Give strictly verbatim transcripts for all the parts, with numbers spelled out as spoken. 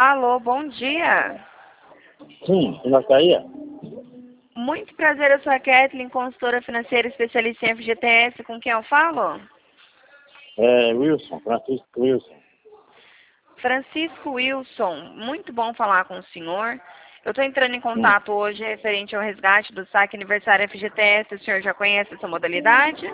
Alô, bom dia. Sim, você gostaria? Muito prazer, eu sou a Kathleen, consultora financeira especialista em F G T S. Com quem eu falo? É, Wilson, Francisco Wilson. Francisco Wilson, muito bom falar com o senhor. Eu estou entrando em Hum. contato hoje referente ao resgate do saque aniversário F G T S. O senhor já conhece essa modalidade?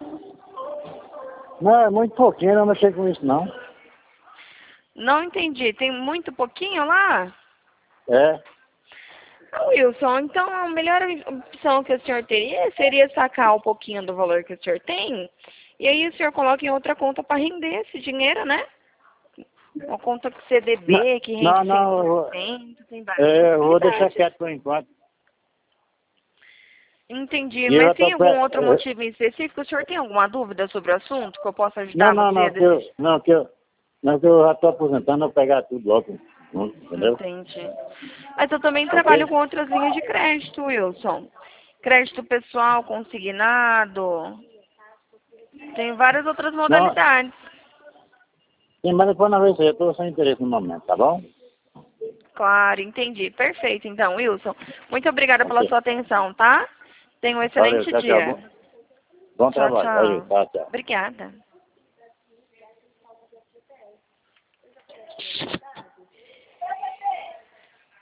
Não, é muito pouquinho, eu não mexi com isso não. Não entendi. Tem muito pouquinho lá? É, Wilson, então a melhor opção que o senhor teria seria sacar um pouquinho do valor que o senhor tem e aí o senhor coloca em outra conta para render esse dinheiro, né? Uma conta com C D não, B que rende não, cem não eu, por vou- cento, tem várias é, eu vou deixar possibilidades. quieto por enquanto. Entendi, E eu mas já tem tô algum pe- outro é, motivo em específico? O senhor tem alguma dúvida sobre o assunto que eu possa Não, ajudar não, você a não, que eu, decidir? não, que eu, não, que eu já tô aposentando, eu vou pegar tudo logo, entendeu? Entendi. Mas eu também trabalho Ok? com outras linhas de crédito, Wilson. Crédito pessoal, consignado. Tem várias outras Não, modalidades. sim, mas depois na vez eu tô sem interesse no momento, tá bom? Claro, entendi. Perfeito, então, Wilson. Muito obrigada pela Ok. sua atenção, tá? Tenha um Valeu, excelente tchau, tchau. dia. Bom, bom Tchau, trabalho. Valeu, tchau. tchau, tchau. Obrigada.